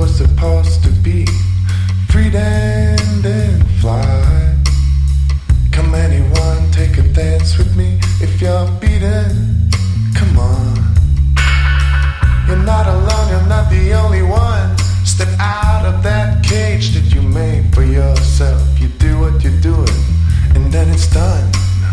was supposed to be. Freed and fly. Come anyone, take a dance with me. If you're beaten, come on. You're not alone, you're not the only one. Step out of that cage that you made for yourself. You do what you're doing, and then it's done.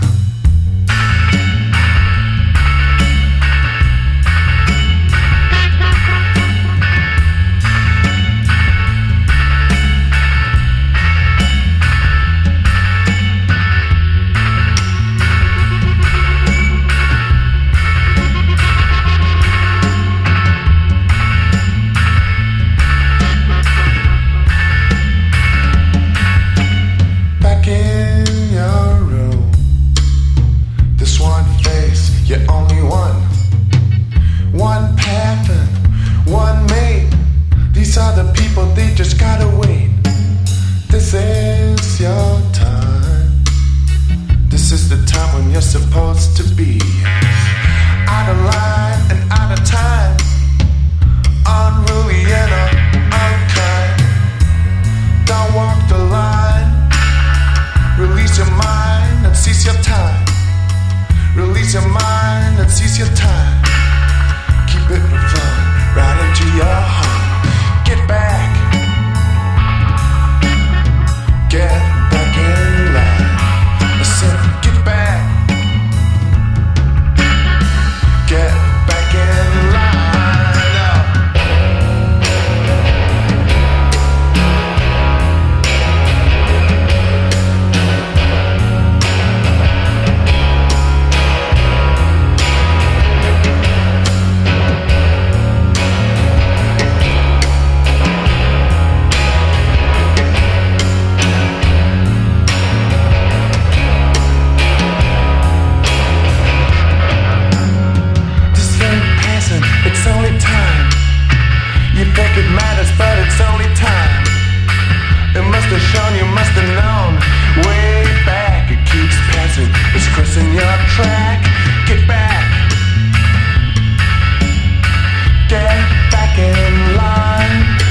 Supposed to be out of line and out of time, unruly and unkind. Don't walk the line. Release your mind and seize your time. Release your mind and seize your time. Keep it flowing right into your heart. Get back. Get back in line. I said, get back. Get back in line. It's only time. You think it matters, but it's only time. It must have shown, you must have known. Way back, it keeps passing. It's crossing your track. Get back. Get back in line.